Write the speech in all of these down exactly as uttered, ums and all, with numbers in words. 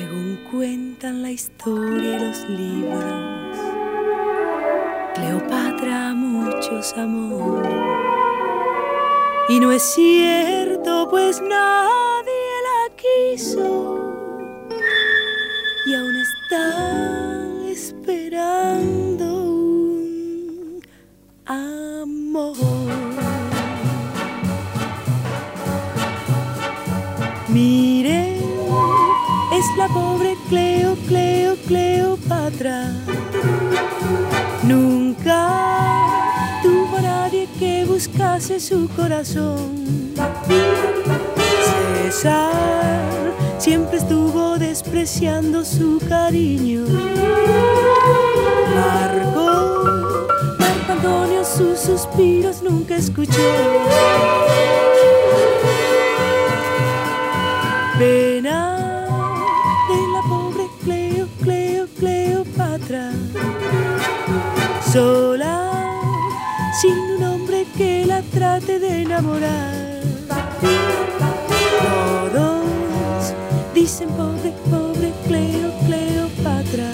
Según cuentan la historia y los libros, Cleopatra a muchos amó. Y no es cierto, pues nadie la quiso. Y aún están esperando un amor. Miren, es la pobre Cleo, Cleo, Cleopatra. Nunca tuvo a nadie que buscase su corazón. César siempre estuvo despreciando su cariño. Marco, Marco Antonio sus suspiros nunca escuchó. Pena de la pobre Cleo, Cleo, Cleopatra, sola, sin un hombre que la trate de enamorar. Todos dicen pobre, pobre Cleo, Cleopatra.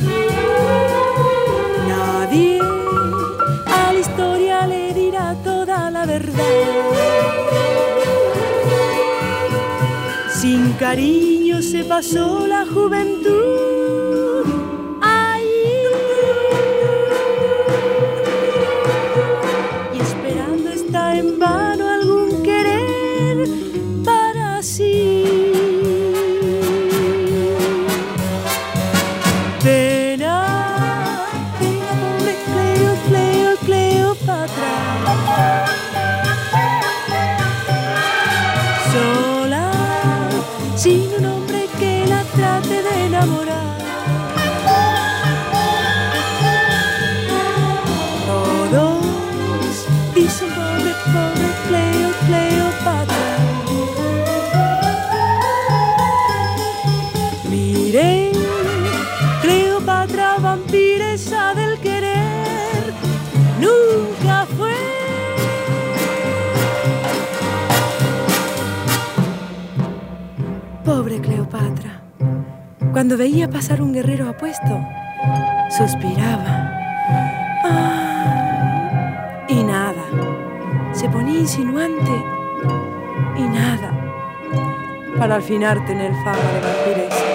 Nadie a la historia le dirá toda la verdad. Sin cariño se pasó la juventud. Ay, y esperando está en vano algún querer para sí. Pena de la pobre Cleo, Cleo, Cleopatra. Sola, sin un hombre que la trate de enamorar. Todos dicen pobre, pobre Cleo, Cleopatra. Miren, Cleopatra, vampiresa del querer, nunca fue. Pobre Cleopatra, cuando veía pasar un guerrero apuesto, suspiraba. Ah, y nada, se ponía insinuante y nada, para al final tener fama de vampiresa.